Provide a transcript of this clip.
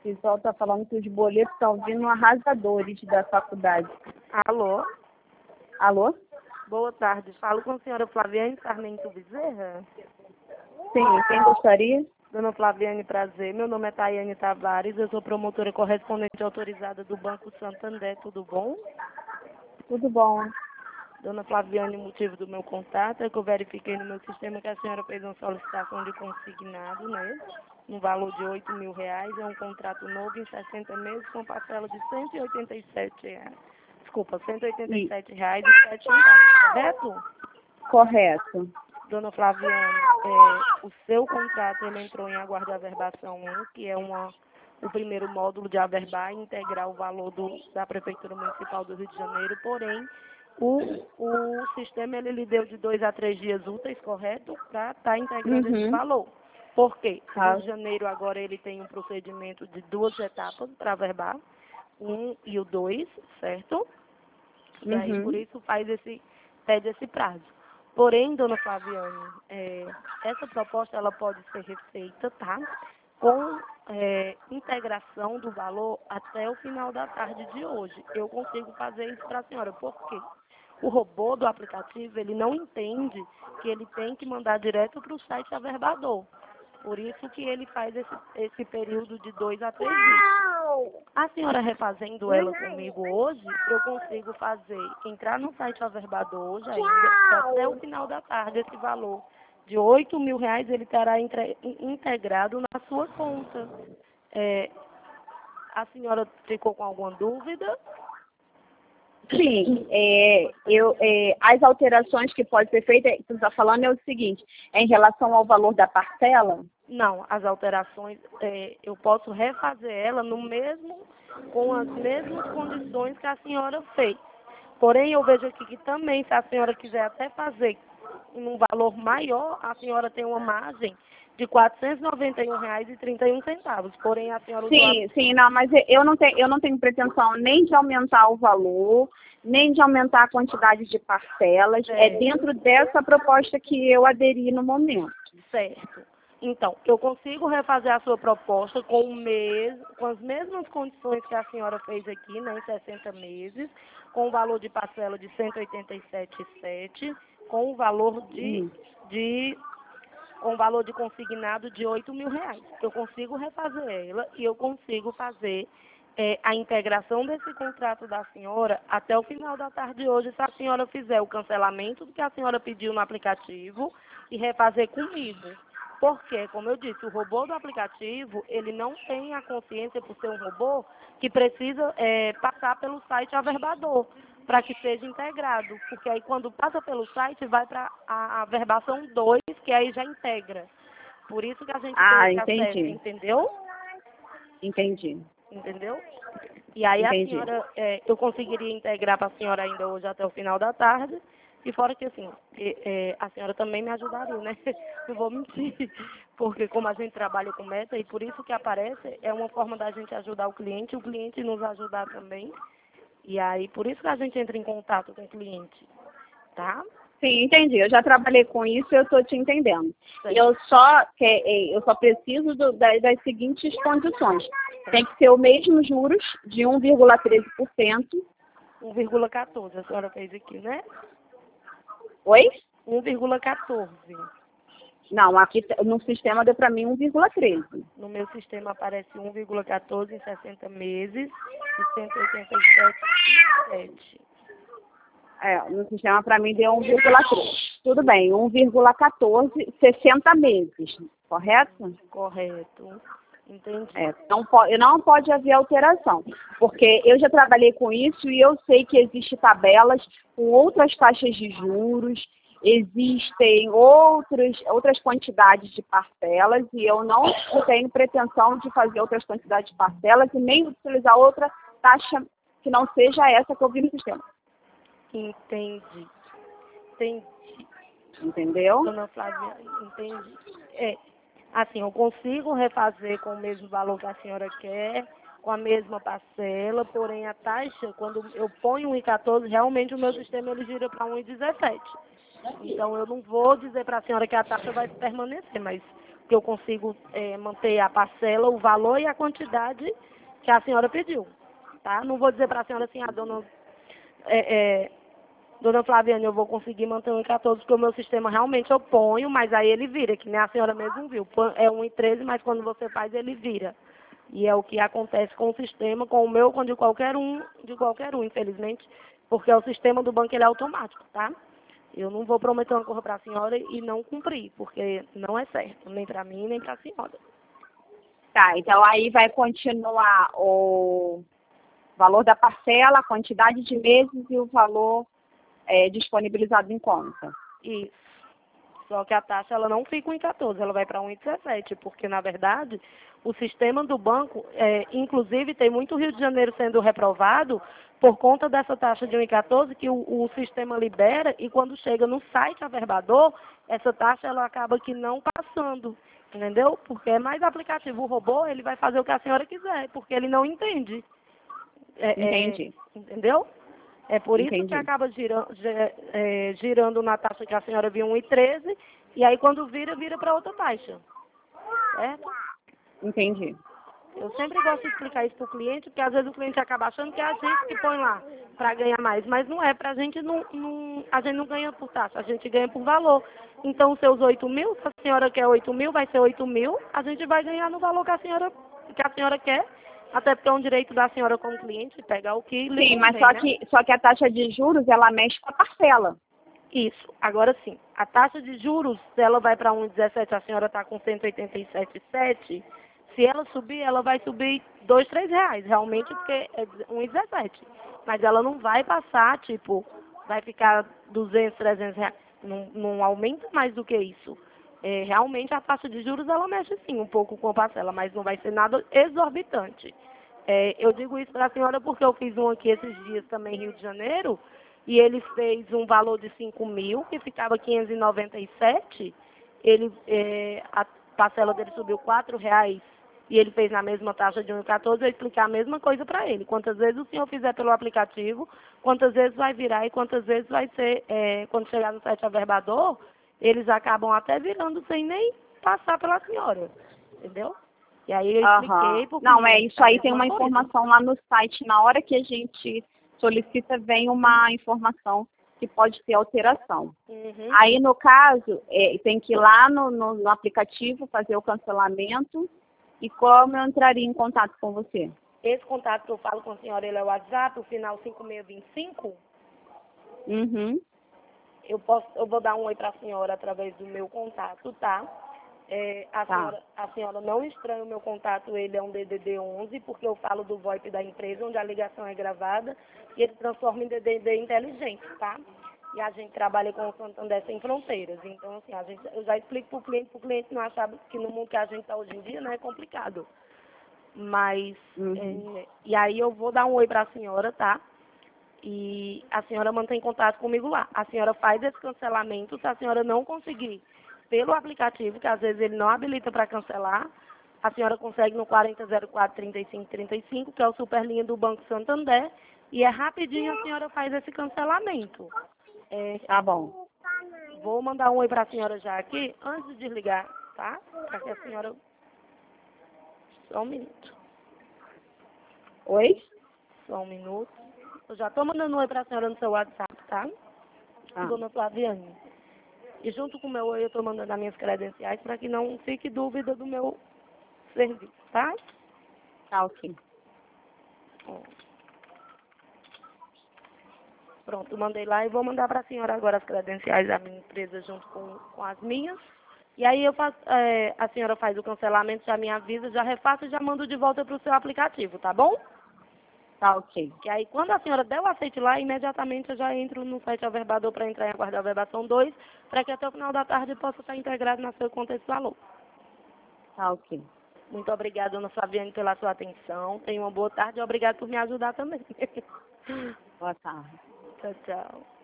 pessoal está falando que os boletos estão vindo arrasadores da faculdade. Alô? Alô? Boa tarde. Falo com a senhora Flaviane Sarmento Bezerra. Sim, quem gostaria? Dona Flaviane, prazer. Meu nome é Tayane Tavares. Eu sou promotora correspondente autorizada do Banco Santander. Tudo bom? Tudo bom. Dona Flaviane, o motivo do meu contato é que eu verifiquei no meu sistema que a senhora fez uma solicitação de consignado, né? No valor de R$ 8.000. É um contrato novo em 60 meses com parcela de R$ 187. Desculpa, E, R$ 187,07, correto? correto. Dona Flaviane, o seu contrato ele entrou em aguardo de averbação 1, que é o primeiro módulo de averbar e integrar o valor da Prefeitura Municipal do Rio de Janeiro, porém, o sistema ele lhe deu de 2 a 3 dias úteis, correto? Para estar integrando esse valor. Por quê? O Rio de Janeiro agora ele tem um procedimento de 2 etapas para averbar, 1 e o 2, certo? E aí, por isso, pede esse prazo. Porém, dona Flaviane, essa proposta ela pode ser refeita, tá? Com integração do valor até o final da tarde de hoje. Eu consigo fazer isso para a senhora. Por quê? O robô do aplicativo, ele não entende que ele tem que mandar direto para o site averbador. Por isso que ele faz esse período de 2 a 3 dias. A senhora refazendo ela comigo hoje, eu consigo entrar no site Averbador hoje ainda, e até o final da tarde esse valor de R$ 8.000 ele estará integrado na sua conta. A senhora ficou com alguma dúvida? Sim, as alterações que podem ser feitas, que você está falando é o seguinte, em relação ao valor da parcela? Não, as alterações, eu posso refazer ela com as mesmas condições que a senhora fez. Porém, eu vejo aqui que também, se a senhora quiser até fazer num valor maior, a senhora tem uma margem de R$ 491,31. Porém, a senhora usou Sim, não, mas eu não tenho pretensão nem de aumentar o valor, nem de aumentar a quantidade de parcelas. É dentro dessa proposta que eu aderi no momento. Certo. Então, eu consigo refazer a sua proposta com as mesmas condições que a senhora fez aqui, né, em 60 meses, com o valor de parcela de R$ 187,07, com o valor com o valor de consignado de R$ 8.000. Eu consigo refazer ela e eu consigo fazer a integração desse contrato da senhora até o final da tarde de hoje, se a senhora fizer o cancelamento do que a senhora pediu no aplicativo e refazer comigo. Porque, como eu disse, o robô do aplicativo, ele não tem a consciência, por ser um robô, que precisa passar pelo site averbador, para que seja integrado. Porque aí, quando passa pelo site, vai para a averbação 2, que aí já integra. Por isso que a gente tem esse acesso, entendeu? Entendi. Entendeu? E aí, a senhora, eu conseguiria integrar para a senhora ainda hoje até o final da tarde. E fora que, assim, a senhora também me ajudaria, né? Não vou mentir. Porque como a gente trabalha com meta, e por isso que aparece, é uma forma da gente ajudar o cliente nos ajudar também. E aí, por isso que a gente entra em contato com o cliente, tá? Sim, entendi. Eu já trabalhei com isso e eu estou te entendendo. Eu só preciso das seguintes condições. Tem que ser o mesmo juros de 1,13%. 1,14, a senhora fez aqui, né? Oi? 1,14. Não, aqui no sistema deu para mim 1,13. No meu sistema aparece 1,14 em 60 meses e 187,7. No sistema para mim deu 1,13. Tudo bem, 1,14, 60 meses, correto? Correto. Entendi. Não pode haver alteração, porque eu já trabalhei com isso e eu sei que existem tabelas com outras taxas de juros, existem outras quantidades de parcelas e eu não tenho pretensão de fazer outras quantidades de parcelas e nem utilizar outra taxa que não seja essa que eu vi no sistema. Entendi. Entendeu? Dona Flávia, entendi. Assim, eu consigo refazer com o mesmo valor que a senhora quer, com a mesma parcela, porém a taxa, quando eu ponho 1,14, realmente o meu sistema ele gira para 1,17. Então eu não vou dizer para a senhora que a taxa vai permanecer, mas que eu consigo manter a parcela, o valor e a quantidade que a senhora pediu, tá? Não vou dizer para a senhora assim, dona Flaviane, eu vou conseguir manter 1,14, porque o meu sistema realmente eu ponho, mas aí ele vira, que nem a senhora mesmo viu. É 1,13, mas quando você faz, ele vira. E é o que acontece com o sistema, com o meu, com de qualquer um, infelizmente, porque o sistema do banco ele é automático, tá? Eu não vou prometer uma coisa para a senhora e não cumprir, porque não é certo, nem para mim, nem para a senhora. Tá, então aí vai continuar o valor da parcela, a quantidade de meses e o valor disponibilizado em conta. Isso. Só que a taxa ela não fica 1,14, ela vai para 1,17, porque, na verdade, o sistema do banco, inclusive, tem muito Rio de Janeiro sendo reprovado por conta dessa taxa de 1,14 que o sistema libera e quando chega no site averbador, essa taxa ela acaba que não passando, entendeu? Porque é mais aplicativo. O robô, ele vai fazer o que a senhora quiser, porque ele não entende. Entendi. Entendeu? É por Entendi. isso que acaba girando na taxa que a senhora viu 1,13, e aí quando vira para outra taxa. Certo? Entendi. Eu sempre gosto de explicar isso para o cliente, porque às vezes o cliente acaba achando que é a gente que põe lá para ganhar mais, mas não é, para a gente a gente não ganha por taxa, a gente ganha por valor. Então os seus 8.000, se a senhora quer 8.000, vai ser 8.000, a gente vai ganhar no valor que a senhora quer. Até porque é um direito da senhora como cliente pegar o que lhe Sim, mas convém, só que a taxa de juros, ela mexe com a parcela. Isso. Agora sim, a taxa de juros, se ela vai para 1,17, a senhora está com 187,7, se ela subir, ela vai subir R$ 2, R$ 3, realmente, porque é 1,17. Mas ela não vai passar, vai ficar 200, R$ 300. Não aumenta mais do que isso. Realmente a taxa de juros, ela mexe sim um pouco com a parcela, mas não vai ser nada exorbitante. Eu digo isso para a senhora porque eu fiz um aqui esses dias também em Rio de Janeiro, e ele fez um valor de 5.000, que ficava 597. A parcela dele subiu R$ 4, e ele fez na mesma taxa de 1,14. Eu explicar a mesma coisa para ele. Quantas vezes o senhor fizer pelo aplicativo, quantas vezes vai virar e quantas vezes vai ser, quando chegar no site averbador, eles acabam até virando sem nem passar pela senhora. Entendeu? E aí eu expliquei porque... Não, isso aí tem uma informação lá no site. Na hora que a gente solicita, vem uma informação que pode ter alteração. Uhum. Aí, no caso, tem que ir lá no aplicativo, fazer o cancelamento. E como eu entraria em contato com você? Esse contato que eu falo com a senhora, ele é o WhatsApp, o final 5625? Uhum. Eu vou dar um oi para a senhora através do meu contato, tá? A senhora não estranha o meu contato, ele é um DDD 11, porque eu falo do VoIP da empresa, onde a ligação é gravada, e ele transforma em DDD inteligente, tá? E a gente trabalha com o Santander Sem Fronteiras. Então, assim, eu já explico para o cliente não achar que no mundo que a gente está hoje em dia, né, é complicado. Mas, e aí eu vou dar um oi para a senhora, tá? E a senhora mantém contato comigo lá. A senhora faz esse cancelamento, se a senhora não conseguir pelo aplicativo, que às vezes ele não habilita para cancelar, a senhora consegue no 4004-3535, que é o Superlinha do Banco Santander, e rapidinho a senhora faz esse cancelamento. Tá bom. Vou mandar um oi para a senhora já aqui, antes de desligar, tá? Para que a senhora... Só um minuto. Oi? Só um minuto. Eu já estou mandando um oi para a senhora no seu WhatsApp, tá? Dona Flaviane. E junto com o meu oi, eu estou mandando as minhas credenciais para que não fique dúvida do meu serviço, tá? Tá, ok. Pronto, mandei lá e vou mandar para a senhora agora as credenciais da minha empresa junto com as minhas. E aí a senhora faz o cancelamento, já me avisa, já refaço e já mando de volta para o seu aplicativo, tá bom? Tá, ok. E aí, quando a senhora der o aceite lá, imediatamente eu já entro no site Averbador para entrar em aguardar a averbação 2, para que até o final da tarde possa estar integrado na sua conta esse valor. Tá, ok. Muito obrigada, dona Fabiane, pela sua atenção. Tenha uma boa tarde e obrigado por me ajudar também. Boa tarde. Tchau, tchau.